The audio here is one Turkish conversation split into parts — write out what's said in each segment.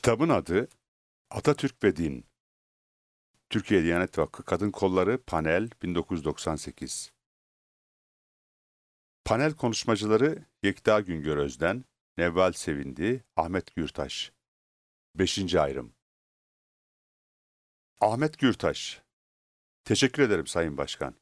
Kitabın adı Atatürk ve Din. Türkiye Diyanet Vakfı Kadın Kolları Panel 1998. Panel konuşmacıları Yekta Güngör Özden, Nevval Sevindi, Ahmet Gürtaş. 5. ayrım. Ahmet Gürtaş. Teşekkür ederim Sayın Başkan.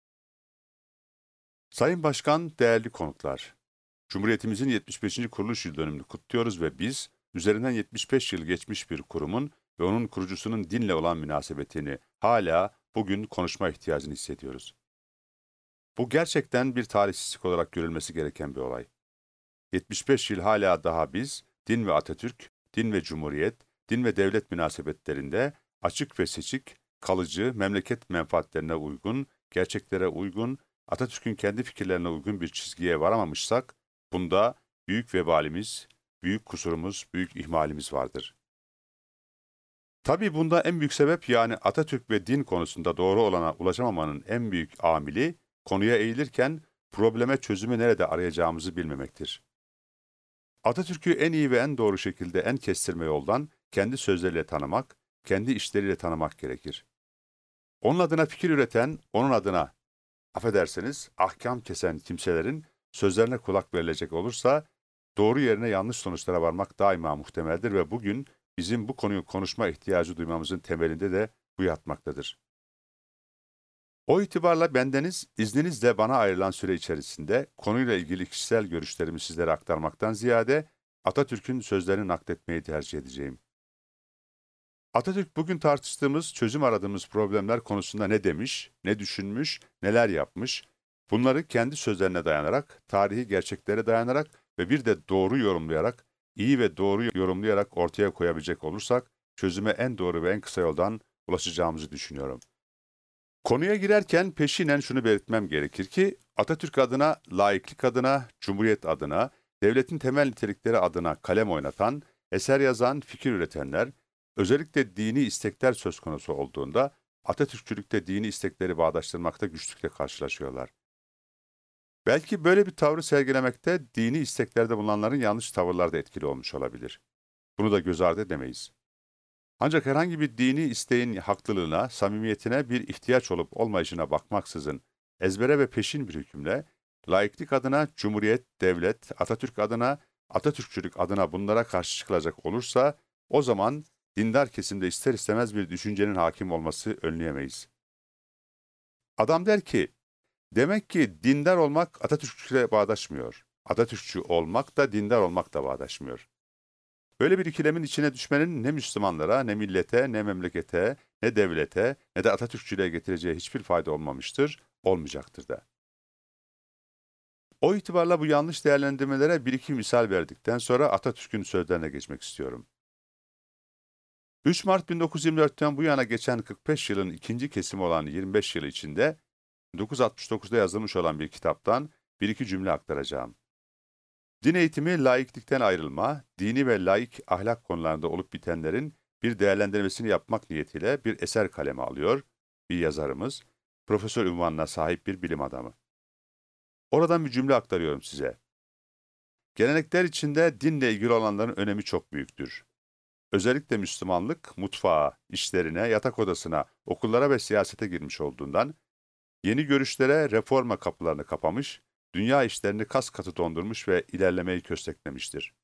Sayın Başkan, değerli konuklar. Cumhuriyetimizin 75. kuruluş yıl dönümünü kutluyoruz ve biz, üzerinden 75 yıl geçmiş bir kurumun ve onun kurucusunun dinle olan münasebetini hala bugün konuşma ihtiyacını hissediyoruz. Bu gerçekten bir talihsizlik olarak görülmesi gereken bir olay. 75 yıl hala daha biz, din ve Atatürk, din ve Cumhuriyet, din ve devlet münasebetlerinde açık ve seçik, kalıcı, memleket menfaatlerine uygun, gerçeklere uygun, Atatürk'ün kendi fikirlerine uygun bir çizgiye varamamışsak, bunda büyük vebalimiz, büyük kusurumuz, büyük ihmalimiz vardır. Tabii bunda en büyük sebep, yani Atatürk ve din konusunda doğru olana ulaşamamanın en büyük amili, konuya eğilirken probleme çözümü nerede arayacağımızı bilmemektir. Atatürk'ü en iyi ve en doğru şekilde en kestirme yoldan kendi sözleriyle tanımak, kendi işleriyle tanımak gerekir. Onun adına fikir üreten, onun adına, affedersiniz, ahkam kesen kimselerin sözlerine kulak verilecek olursa, doğru yerine yanlış sonuçlara varmak daima muhtemeldir ve bugün bizim bu konuyu konuşma ihtiyacı duymamızın temelinde de bu yatmaktadır. O itibarla bendeniz, izninizle bana ayrılan süre içerisinde konuyla ilgili kişisel görüşlerimi sizlere aktarmaktan ziyade Atatürk'ün sözlerini nakletmeyi tercih edeceğim. Atatürk bugün tartıştığımız, çözüm aradığımız problemler konusunda ne demiş, ne düşünmüş, neler yapmış, bunları kendi sözlerine dayanarak, tarihi gerçeklere dayanarak ve bir de doğru yorumlayarak, iyi ve doğru yorumlayarak ortaya koyabilecek olursak, çözüme en doğru ve en kısa yoldan ulaşacağımızı düşünüyorum. Konuya girerken peşinen şunu belirtmem gerekir ki, Atatürk adına, laiklik adına, Cumhuriyet adına, devletin temel nitelikleri adına kalem oynatan, eser yazan, fikir üretenler, özellikle dini istekler söz konusu olduğunda, Atatürkçülükte dini istekleri bağdaştırmakta güçlükle karşılaşıyorlar. Belki böyle bir tavrı sergilemekte dini isteklerde bulunanların yanlış tavırlarda etkili olmuş olabilir. Bunu da göz ardı edemeyiz. Ancak herhangi bir dini isteğin haklılığına, samimiyetine bir ihtiyaç olup olmayışına bakmaksızın, ezbere ve peşin bir hükümle, laiklik adına Cumhuriyet, devlet, Atatürk adına, Atatürkçülük adına bunlara karşı çıkılacak olursa, o zaman dindar kesimde ister istemez bir düşüncenin hakim olması önleyemeyiz. Adam der ki, demek ki dindar olmak Atatürkçülükle bağdaşmıyor. Atatürkçü olmak da dindar olmak da bağdaşmıyor. Böyle bir ikilemin içine düşmenin ne Müslümanlara, ne millete, ne memlekete, ne devlete, ne de Atatürkçülüğe getireceği hiçbir fayda olmamıştır, olmayacaktır da. O itibarla bu yanlış değerlendirmelere bir iki misal verdikten sonra Atatürk'ün sözlerine geçmek istiyorum. 3 Mart 1924'ten bu yana geçen 45 yılın ikinci kesimi olan 25 yıl içinde 1969'da yazılmış olan bir kitaptan bir iki cümle aktaracağım. Din eğitimi, laiklikten ayrılma, dini ve laik ahlak konularında olup bitenlerin bir değerlendirmesini yapmak niyetiyle bir eser kaleme alıyor, bir yazarımız, profesör unvanına sahip bir bilim adamı. Oradan bir cümle aktarıyorum size. Gelenekler içinde dinle ilgili olanların önemi çok büyüktür. Özellikle Müslümanlık, mutfağa, işlerine, yatak odasına, okullara ve siyasete girmiş olduğundan, yeni görüşlere, reforma kapılarını kapamış, dünya işlerini kas katı dondurmuş ve ilerlemeyi kösteklemiştir.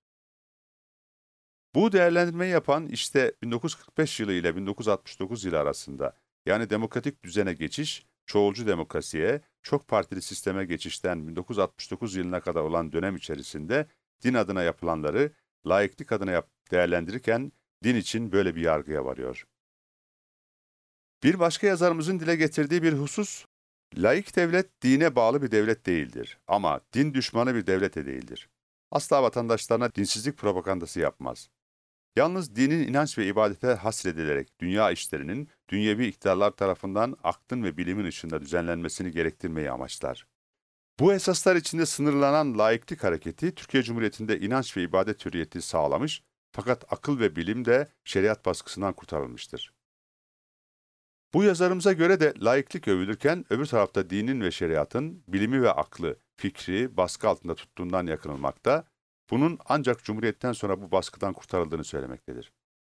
Bu değerlendirmeyi yapan işte 1945 yılı ile 1969 yılı arasında, yani demokratik düzene geçiş, çoğulcu demokrasiye, çok partili sisteme geçişten 1969 yılına kadar olan dönem içerisinde din adına yapılanları laiklik adına değerlendirirken din için böyle bir yargıya varıyor. Bir başka yazarımızın dile getirdiği bir husus, laik devlet dine bağlı bir devlet değildir ama din düşmanı bir devlet de değildir. Asla vatandaşlarına dinsizlik propagandası yapmaz. Yalnız dinin inanç ve ibadete hasredilerek dünya işlerinin dünyevi iktidarlar tarafından aklın ve bilimin ışığında düzenlenmesini gerektirmeyi amaçlar. Bu esaslar içinde sınırlanan laiklik hareketi Türkiye Cumhuriyeti'nde inanç ve ibadet hürriyeti sağlamış fakat akıl ve bilim de şeriat baskısından kurtarılmıştır. Bu yazarımıza göre de laiklik övülürken öbür tarafta dinin ve şeriatın bilimi ve aklı, fikri baskı altında tuttuğundan yakınılmakta, bunun ancak Cumhuriyet'ten sonra bu baskıdan kurtarıldığını söylemektedir.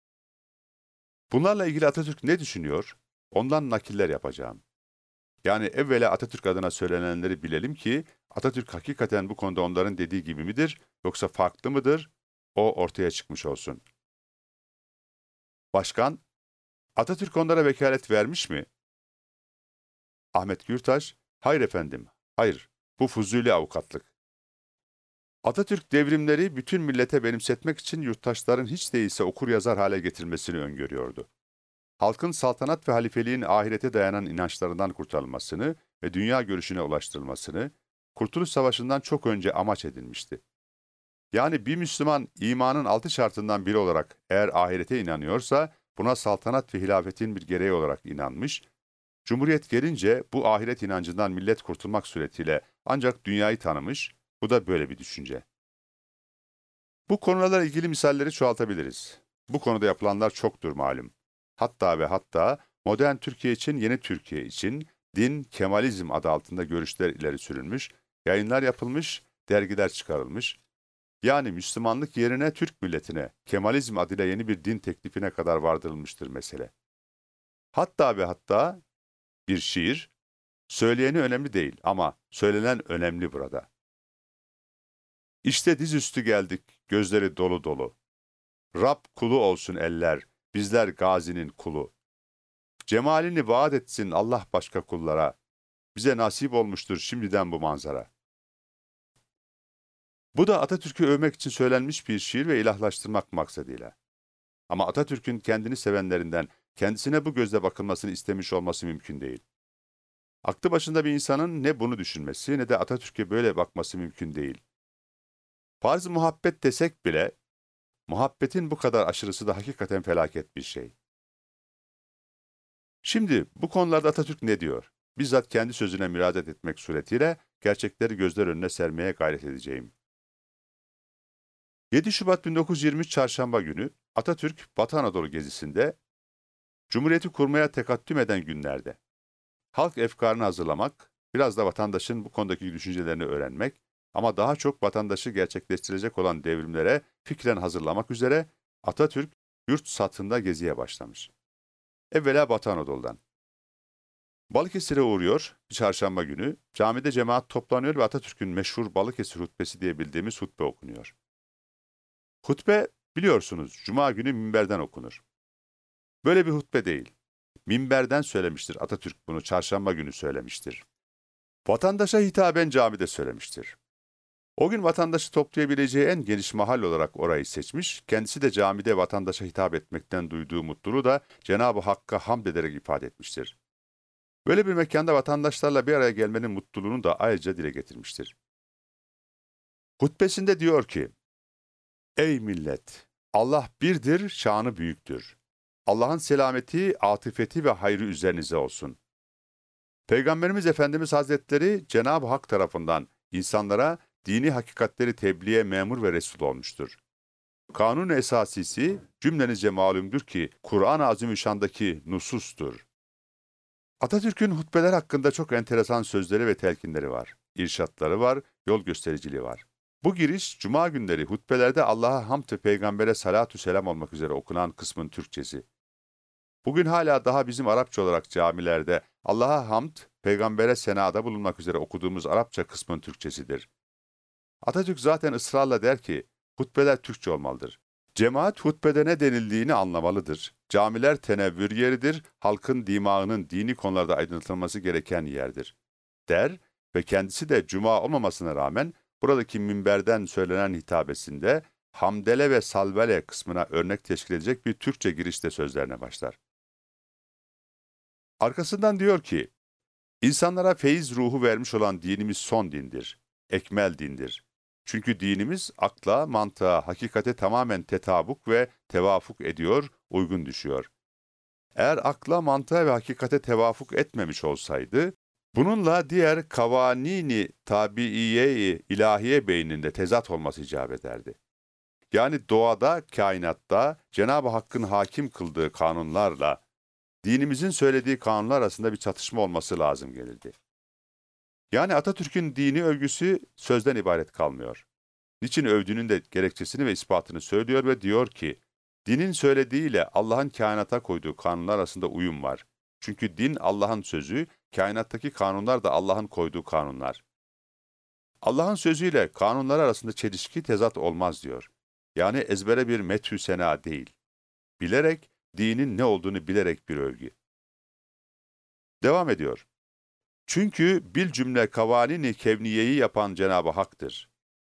Bunlarla ilgili Atatürk ne düşünüyor? Ondan nakiller yapacağım. Yani evvela Atatürk adına söylenenleri bilelim ki Atatürk hakikaten bu konuda onların dediği gibi midir yoksa farklı mıdır? O ortaya çıkmış olsun. Başkan, Atatürk onlara vekalet vermiş mi? Ahmet Gürtaş, hayır efendim, hayır, bu fuzuli avukatlık. Atatürk devrimleri bütün millete benimsetmek için yurttaşların hiç değilse okur yazar hale getirmesini öngörüyordu. Halkın saltanat ve halifeliğin ahirete dayanan inançlarından kurtarılmasını ve dünya görüşüne ulaştırılmasını, Kurtuluş Savaşı'ndan çok önce amaç edinmişti. Yani bir Müslüman imanın 6 şartından biri olarak eğer ahirete inanıyorsa, buna saltanat ve hilafetin bir gereği olarak inanmış, Cumhuriyet gelince bu ahiret inancından millet kurtulmak suretiyle ancak dünyayı tanımış, bu da böyle bir düşünce. Bu konularla ilgili misalleri çoğaltabiliriz. Bu konuda yapılanlar çoktur malum. Hatta ve hatta modern Türkiye için, yeni Türkiye için din, Kemalizm adı altında görüşler ileri sürülmüş, yayınlar yapılmış, dergiler çıkarılmış. Yani Müslümanlık yerine Türk milletine, Kemalizm adıyla yeni bir din teklifine kadar vardırılmıştır mesele. Hatta ve hatta bir şiir, söyleyeni önemli değil ama söylenen önemli burada. İşte dizüstü geldik, gözleri dolu dolu. Rab kulu olsun eller, bizler gazinin kulu. Cemalini vaat etsin Allah başka kullara. Bize nasip olmuştur şimdiden bu manzara. Bu da Atatürk'ü övmek için söylenmiş bir şiir ve ilahlaştırmak maksadıyla. Ama Atatürk'ün kendini sevenlerinden kendisine bu gözle bakılmasını istemiş olması mümkün değil. Aklı başında bir insanın ne bunu düşünmesi ne de Atatürk'e böyle bakması mümkün değil. Farz-ı muhabbet desek bile, muhabbetin bu kadar aşırısı da hakikaten felaket bir şey. Şimdi bu konularda Atatürk ne diyor? Bizzat kendi sözüne müracaat etmek suretiyle gerçekleri gözler önüne sermeye gayret edeceğim. 7 Şubat 1923 Çarşamba günü Atatürk Batı Anadolu gezisinde Cumhuriyeti kurmaya tekattüm eden günlerde halk efkarını hazırlamak, biraz da vatandaşın bu konudaki düşüncelerini öğrenmek ama daha çok vatandaşı gerçekleştirecek olan devrimlere fikren hazırlamak üzere Atatürk yurt satında geziye başlamış. Evvela Batı Anadolu'dan. Balıkesir'e uğruyor, bir çarşamba günü. Camide cemaat toplanıyor ve Atatürk'ün meşhur Balıkesir hutbesi diye bildiğimiz hutbe okunuyor. Hutbe, biliyorsunuz, Cuma günü minberden okunur. Böyle bir hutbe değil. Minberden söylemiştir Atatürk bunu, çarşamba günü söylemiştir. Vatandaşa hitaben camide söylemiştir. O gün vatandaşı toplayabileceği en geniş mahal olarak orayı seçmiş, kendisi de camide vatandaşa hitap etmekten duyduğu mutluluğu da Cenab-ı Hakk'a hamd ederek ifade etmiştir. Böyle bir mekanda vatandaşlarla bir araya gelmenin mutluluğunu da ayrıca dile getirmiştir. Hutbesinde diyor ki, ey millet! Allah birdir, şanı büyüktür. Allah'ın selameti, atifeti ve hayrı üzerinize olsun. Peygamberimiz Efendimiz Hazretleri Cenab-ı Hak tarafından insanlara dini hakikatleri tebliğe memur ve resul olmuştur. Kanun-u esasisi cümlenize malumdur ki Kur'an-ı Azimüşşan'daki nusustur. Atatürk'ün hutbeler hakkında çok enteresan sözleri ve telkinleri var. İrşatları var, yol göstericiliği var. Bu giriş, Cuma günleri hutbelerde Allah'a hamd ve peygambere salatü selam olmak üzere okunan kısmın Türkçesi. Bugün hala daha bizim Arapça olarak camilerde Allah'a hamd, peygambere senada bulunmak üzere okuduğumuz Arapça kısmın Türkçesidir. Atatürk zaten ısrarla der ki, hutbeler Türkçe olmalıdır. Cemaat hutbede ne denildiğini anlamalıdır. Camiler tenevvür yeridir, halkın dimağının dini konularda aydınlatılması gereken yerdir, der ve kendisi de Cuma olmamasına rağmen buradaki minberden söylenen hitabesinde hamdele ve salvele kısmına örnek teşkil edecek bir Türkçe girişte sözlerine başlar. Arkasından diyor ki, insanlara feyiz ruhu vermiş olan dinimiz son dindir, ekmel dindir. Çünkü dinimiz akla, mantığa, hakikate tamamen tetabuk ve tevafuk ediyor, uygun düşüyor. Eğer akla, mantığa ve hakikate tevafuk etmemiş olsaydı, bununla diğer kavanini tabiiye-i ilahiye beyninde tezat olması icap ederdi. Yani doğada, kainatta Cenab-ı Hakk'ın hakim kıldığı kanunlarla dinimizin söylediği kanunlar arasında bir çatışma olması lazım gelirdi. Yani Atatürk'ün dini övgüsü sözden ibaret kalmıyor. Niçin övdüğünün de gerekçesini ve ispatını söylüyor ve diyor ki, Dinin söylediğiyle Allah'ın kainata koyduğu kanunlar arasında uyum var. Çünkü din Allah'ın sözü, kainattaki kanunlar da Allah'ın koyduğu kanunlar. Allah'ın sözüyle kanunlar arasında çelişki, tezat olmaz diyor. Yani ezbere bir methü sena değil. Bilerek, dinin ne olduğunu bilerek bir övgü. Devam ediyor. Çünkü bil cümle kavanini kevniyeyi yapan Cenab-ı Hak'tır.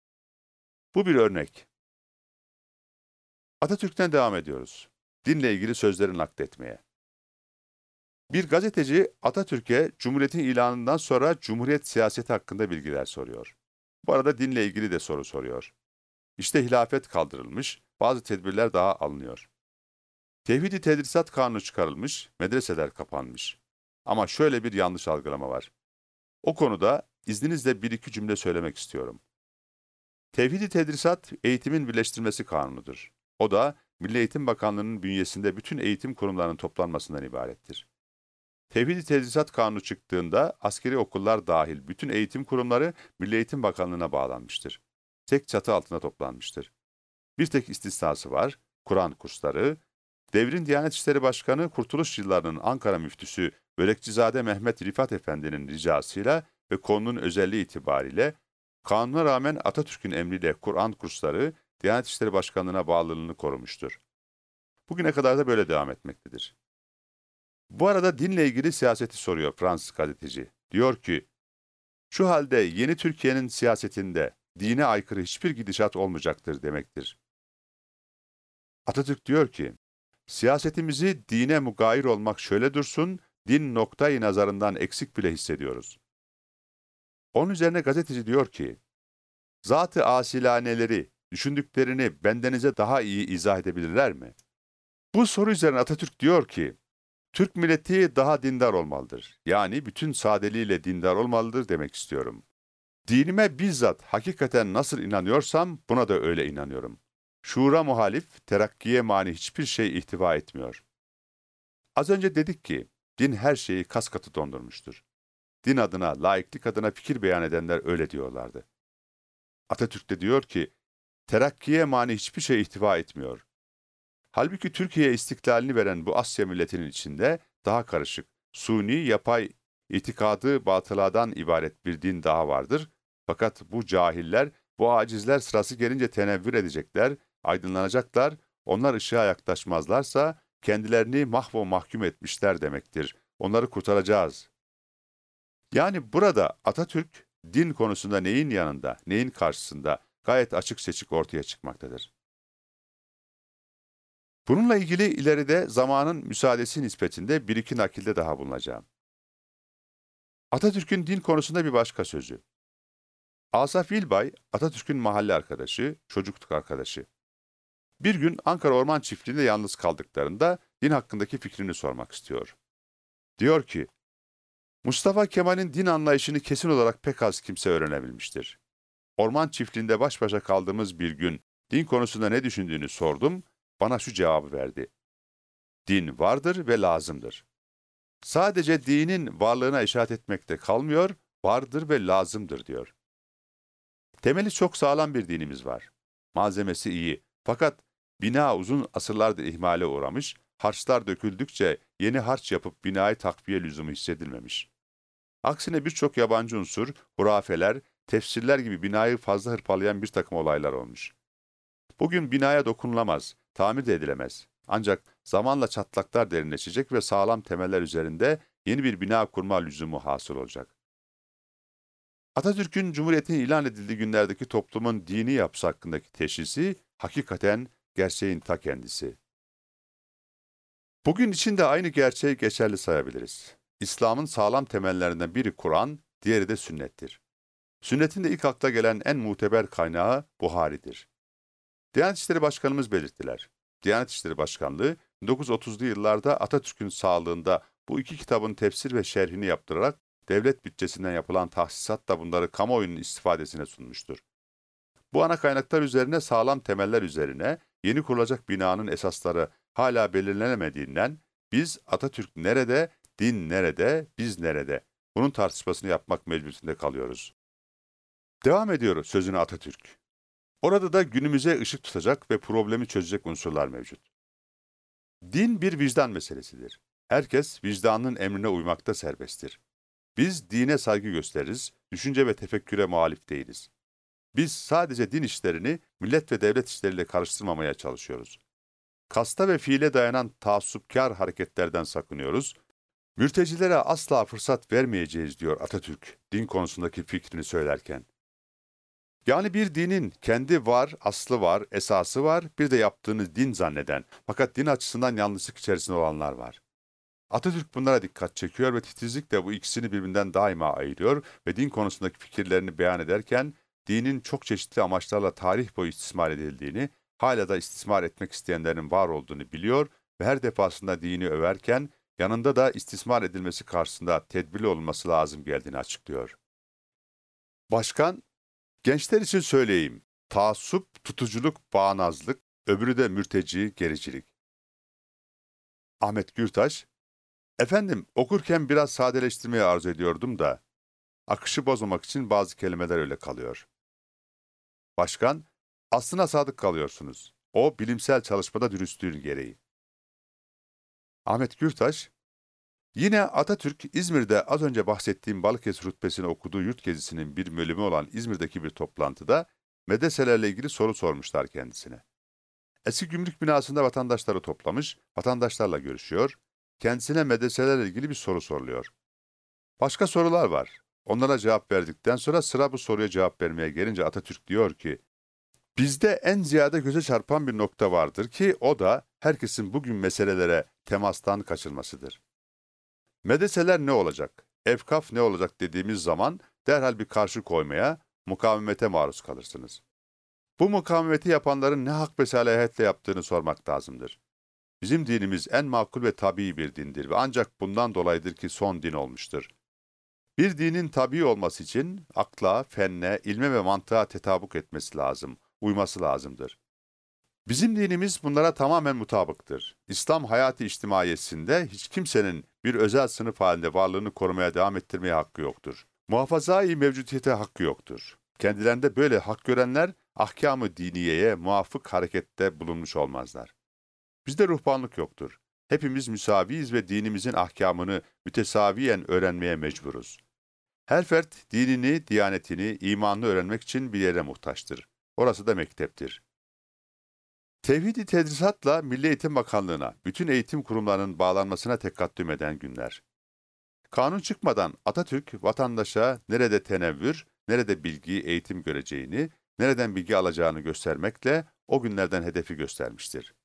Bu bir örnek. Atatürk'ten devam ediyoruz. Dinle ilgili sözleri nakletmeye. Bir gazeteci Atatürk'e Cumhuriyet'in ilanından sonra Cumhuriyet siyaseti hakkında bilgiler soruyor. Bu arada dinle ilgili de soru soruyor. İşte hilafet kaldırılmış, bazı tedbirler daha alınıyor. Tevhid-i Tedrisat Kanunu çıkarılmış, medreseler kapanmış. Ama şöyle bir yanlış algılama var. O konuda izninizle bir iki cümle söylemek istiyorum. Tevhid-i Tedrisat, eğitimin birleştirmesi kanunudur. O da Milli Eğitim Bakanlığı'nın bünyesinde bütün eğitim kurumlarının toplanmasından ibarettir. Tevhid-i Tedrisat Kanunu çıktığında askeri okullar dahil bütün eğitim kurumları Milli Eğitim Bakanlığı'na bağlanmıştır. Tek çatı altında toplanmıştır. Bir tek istisnası var, Kur'an kursları. Devrin Diyanet İşleri Başkanı Kurtuluş yıllarının Ankara müftüsü Börekçizade Mehmet Rifat Efendi'nin ricasıyla ve konunun özelliği itibariyle kanuna rağmen Atatürk'ün emriyle Kur'an kursları Diyanet İşleri Başkanlığı'na bağlılığını korumuştur. Bugüne kadar da böyle devam etmektedir. Bu arada dinle ilgili siyaseti soruyor Fransız gazeteci. Diyor ki, şu halde yeni Türkiye'nin siyasetinde dine aykırı hiçbir gidişat olmayacaktır demektir. Atatürk diyor ki, siyasetimizi dine mugayir olmak şöyle dursun, din noktayı nazarından eksik bile hissediyoruz. Onun üzerine gazeteci diyor ki, zat-ı asilaneleri, düşündüklerini bendenize daha iyi izah edebilirler mi? Bu soru üzerine Atatürk diyor ki, Türk milleti daha dindar olmalıdır. Yani bütün sadeliğiyle dindar olmalıdır demek istiyorum. Dinime bizzat hakikaten nasıl inanıyorsam buna da öyle inanıyorum. Şuura muhalif, terakkiye mani hiçbir şey ihtiva etmiyor. Az önce dedik ki, din her şeyi kaskatı dondurmuştur. Din adına, laiklik adına fikir beyan edenler öyle diyorlardı. Atatürk de diyor ki, terakkiye mani hiçbir şey ihtiva etmiyor. Halbuki Türkiye'ye istiklalini veren bu Asya milletinin içinde daha karışık, suni, yapay, itikadı batıladan ibaret bir din daha vardır. Fakat bu cahiller, bu acizler sırası gelince tenevvür edecekler, aydınlanacaklar, onlar ışığa yaklaşmazlarsa kendilerini mahvo mahkum etmişler demektir. Onları kurtaracağız. Yani burada Atatürk, din konusunda neyin yanında, neyin karşısında gayet açık seçik ortaya çıkmaktadır. Bununla ilgili ileride zamanın müsaadesi nispetinde bir iki nakilde daha bulunacağım. Atatürk'ün din konusunda bir başka sözü. Asaf İlbay, Atatürk'ün mahalle arkadaşı, çocukluk arkadaşı. Bir gün Ankara Orman Çiftliği'nde yalnız kaldıklarında din hakkındaki fikrini sormak istiyor. Diyor ki, Mustafa Kemal'in din anlayışını kesin olarak pek az kimse öğrenebilmiştir. Orman Çiftliği'nde baş başa kaldığımız bir gün din konusunda ne düşündüğünü sordum, bana şu cevabı verdi. Din vardır ve lazımdır. Sadece dinin varlığına işaret etmekte kalmıyor, vardır ve lazımdır diyor. Temeli çok sağlam bir dinimiz var. Malzemesi iyi. Fakat bina uzun asırlardır ihmale uğramış, harçlar döküldükçe yeni harç yapıp binayı takviye lüzumu hissedilmemiş. Aksine birçok yabancı unsur, hurafeler, tefsirler gibi binayı fazla hırpalayan bir takım olaylar olmuş. Bugün binaya dokunulamaz, tamir de edilemez. Ancak zamanla çatlaklar derinleşecek ve sağlam temeller üzerinde yeni bir bina kurma lüzumu hasıl olacak. Atatürk'ün Cumhuriyet'in ilan edildiği günlerdeki toplumun dini yapısı hakkındaki teşhisi hakikaten gerçeğin ta kendisi. Bugün için de aynı gerçeği geçerli sayabiliriz. İslam'ın sağlam temellerinden biri Kur'an, diğeri de sünnettir. Sünnetin de ilk akla gelen en muteber kaynağı Buhari'dir. Diyanet İşleri Başkanımız belirttiler. Diyanet İşleri Başkanlığı 1930'lu yıllarda Atatürk'ün sağlığında bu iki kitabın tefsir ve şerhini yaptırarak devlet bütçesinden yapılan tahsisatla bunları kamuoyunun istifadesine sunmuştur. Bu ana kaynaklar üzerine sağlam temeller üzerine yeni kurulacak binanın esasları hala belirlenemediğinden biz Atatürk nerede, din nerede, biz nerede? Bunun tartışmasını yapmak mecburiyetinde kalıyoruz. Devam ediyor sözüne Atatürk. Orada da günümüze ışık tutacak ve problemi çözecek unsurlar mevcut. Din bir vicdan meselesidir. Herkes vicdanının emrine uymakta serbesttir. Biz dine saygı gösteririz, düşünce ve tefekküre muhalif değiliz. Biz sadece din işlerini millet ve devlet işleriyle karıştırmamaya çalışıyoruz. Kasta ve fiile dayanan taassupkar hareketlerden sakınıyoruz. Mürtecilere asla fırsat vermeyeceğiz diyor Atatürk, din konusundaki fikrini söylerken. Yani bir dinin kendi var, aslı var, esası var, bir de yaptığını din zanneden, fakat din açısından yanlışlık içerisinde olanlar var. Atatürk bunlara dikkat çekiyor ve titizlikle bu ikisini birbirinden daima ayırıyor ve din konusundaki fikirlerini beyan ederken, dinin çok çeşitli amaçlarla tarih boyu istismar edildiğini, hala da istismar etmek isteyenlerin var olduğunu biliyor ve her defasında dini överken, yanında da istismar edilmesi karşısında tedbirli olunması lazım geldiğini açıklıyor. Başkan, gençler için söyleyeyim, taassup, tutuculuk, bağnazlık, öbürü de mürteci, gericilik. Ahmet Gürtaş, efendim okurken biraz sadeleştirmeyi arzu ediyordum da, akışı bozmamak için bazı kelimeler öyle kalıyor. Başkan, aslına sadık kalıyorsunuz. O bilimsel çalışmada dürüstlüğün gereği. Ahmet Gürtaş, yine Atatürk, İzmir'de az önce bahsettiğim Balıkesir rütbesini okuduğu yurt gezisinin bir bölümü olan İzmir'deki bir toplantıda medreselerle ilgili soru sormuşlar kendisine. Eski gümrük binasında vatandaşları toplamış, vatandaşlarla görüşüyor, kendisine medreselerle ilgili bir soru soruluyor. Başka sorular var. Onlara cevap verdikten sonra sıra bu soruya cevap vermeye gelince Atatürk diyor ki, bizde en ziyade göze çarpan bir nokta vardır ki o da herkesin bugün meselelere temastan kaçırmasıdır. Medreseler ne olacak, efkaf ne olacak dediğimiz zaman derhal bir karşı koymaya, mukavemete maruz kalırsınız. Bu mukavemeti yapanların ne hak ve salahiyetle yaptığını sormak lazımdır. Bizim dinimiz en makul ve tabii bir dindir ve ancak bundan dolayıdır ki son din olmuştur. Bir dinin tabii olması için akla, fenne, ilme ve mantığa tetabuk etmesi lazım, uyması lazımdır. Bizim dinimiz bunlara tamamen mutabıktır. İslam hayatı içtimaiyesinde hiç kimsenin bir özel sınıf halinde varlığını korumaya devam ettirmeye hakkı yoktur. Muhafazai mevcudiyete hakkı yoktur. Kendilerinde böyle hak görenler ahkâm-ı diniyeye muvafık harekette bulunmuş olmazlar. Bizde ruhbanlık yoktur. Hepimiz müsaviyiz ve dinimizin ahkamını mütesaviyen öğrenmeye mecburuz. Her fert dinini, diyanetini, imanını öğrenmek için bir yere muhtaçtır. Orası da mekteptir. Tevhid-i tedrisatla Milli Eğitim Bakanlığı'na, bütün eğitim kurumlarının bağlanmasına tekaddüm eden günler. Kanun çıkmadan Atatürk, vatandaşa nerede tenevvür, nerede bilgi, eğitim göreceğini, nereden bilgi alacağını göstermekle o günlerden hedefi göstermiştir.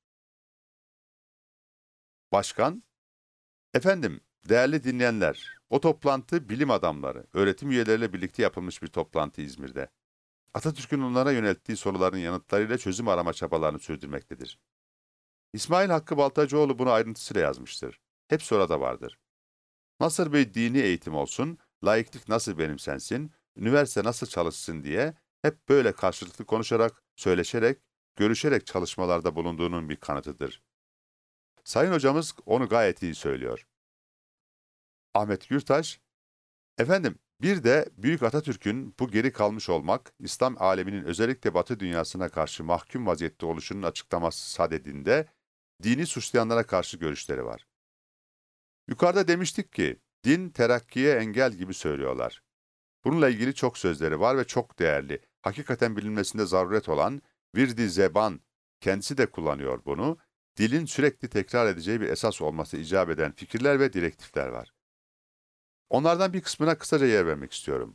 Başkan, efendim, değerli dinleyenler, o toplantı bilim adamları, öğretim üyeleriyle birlikte yapılmış bir toplantı İzmir'de. Atatürk'ün onlara yönelttiği soruların yanıtlarıyla çözüm arama çabalarını sürdürmektedir. İsmail Hakkı Baltacıoğlu bunu ayrıntısıyla yazmıştır. Hepsi orada vardır. Nasıl bir dini eğitim olsun, laiklik nasıl benimsensin, üniversite nasıl çalışsın diye hep böyle karşılıklı konuşarak, söyleşerek, görüşerek çalışmalarda bulunduğunun bir kanıtıdır. Sayın hocamız onu gayet iyi söylüyor. Ahmet Gürtaş, efendim bir de Büyük Atatürk'ün bu geri kalmış olmak, İslam aleminin özellikle Batı dünyasına karşı mahkum vaziyette oluşunun açıklaması sadedinde dini suçlayanlara karşı görüşleri var. Yukarıda demiştik ki, din terakkiye engel gibi söylüyorlar. Bununla ilgili çok sözleri var ve çok değerli, hakikaten bilinmesinde zaruret olan virdi zeban, kendisi de kullanıyor bunu, dilin sürekli tekrar edeceği bir esas olması icap eden fikirler ve direktifler var. Onlardan bir kısmına kısaca yer vermek istiyorum.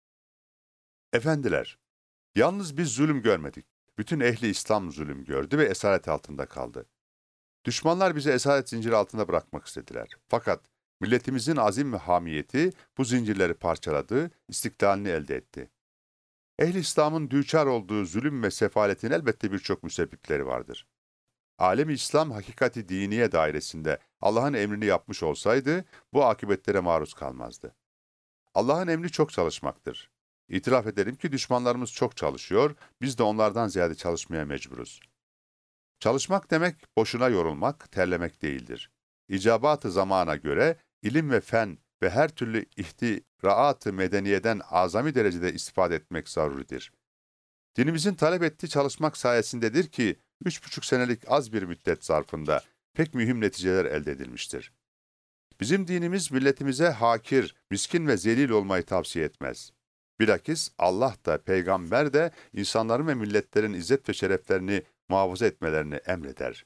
Efendiler, yalnız biz zulüm görmedik. Bütün ehli İslam zulüm gördü ve esaret altında kaldı. Düşmanlar bizi esaret zinciri altında bırakmak istediler. Fakat milletimizin azim ve hamiyeti bu zincirleri parçaladı, istiklalini elde etti. Ehli İslam'ın düçar olduğu zulüm ve sefaletin elbette birçok müsebbipleri vardır. Alem-i İslam hakikati diniye dairesinde Allah'ın emrini yapmış olsaydı bu akıbetlere maruz kalmazdı. Allah'ın emri çok çalışmaktır. İtiraf edelim ki düşmanlarımız çok çalışıyor, biz de onlardan ziyade çalışmaya mecburuz. Çalışmak demek boşuna yorulmak, terlemek değildir. İcabat-ı zamana göre ilim ve fen ve her türlü ihtiraat-ı medeniyeden azami derecede istifade etmek zaruridir. Dinimizin talep ettiği çalışmak sayesindedir ki 3,5 senelik az bir müddet zarfında pek mühim neticeler elde edilmiştir. Bizim dinimiz milletimize hakir, miskin ve zelil olmayı tavsiye etmez. Bilakis Allah da, peygamber de insanların ve milletlerin izzet ve şereflerini muhafaza etmelerini emreder.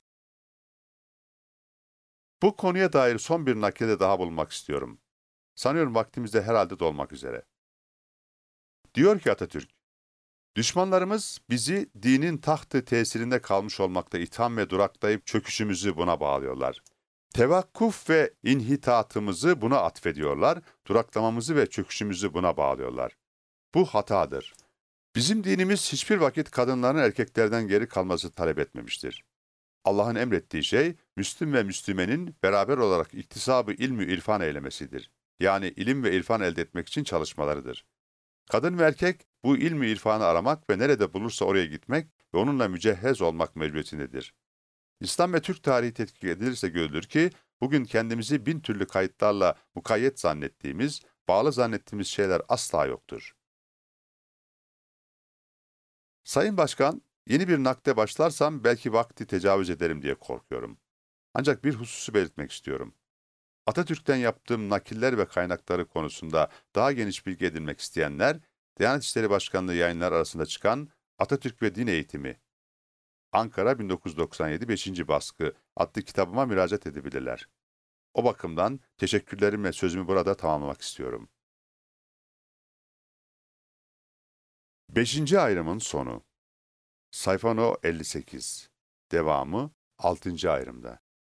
Bu konuya dair son bir nakilde daha bulunmak istiyorum. Sanıyorum vaktimiz de herhalde dolmak üzere. Diyor ki Atatürk, düşmanlarımız bizi dinin tahtı tesirinde kalmış olmakta itham ve duraklayıp çöküşümüzü buna bağlıyorlar. Tevakkuf ve inhitatımızı buna atfediyorlar, duraklamamızı ve çöküşümüzü buna bağlıyorlar. Bu hatadır. Bizim dinimiz hiçbir vakit kadınların erkeklerden geri kalması talep etmemiştir. Allah'ın emrettiği şey, Müslüm ve Müslümenin beraber olarak iktisabı ilmi irfan eylemesidir. Yani ilim ve irfan elde etmek için çalışmalarıdır. Kadın ve erkek bu ilmi irfanı aramak ve nerede bulursa oraya gitmek ve onunla mücehhez olmak mecburiyetindedir. İslam ve Türk tarihi tetkik edilirse görülür ki, bugün kendimizi bin türlü kayıtlarla mukayyet zannettiğimiz, bağlı zannettiğimiz şeyler asla yoktur. Sayın Başkan, yeni bir nakde başlarsam belki vakti tecavüz ederim diye korkuyorum. Ancak bir hususu belirtmek istiyorum. Atatürk'ten yaptığım nakiller ve kaynakları konusunda daha geniş bilgi edinmek isteyenler, Diyanet İşleri Başkanlığı yayınlar arasında çıkan Atatürk ve Din Eğitimi, Ankara 1997 5. baskı adlı kitabıma müracaat edebilirler. O bakımdan teşekkürlerimle sözümü burada tamamlamak istiyorum. 5. ayrımın sonu. Sayfa No 58. Devamı 6. ayrımda.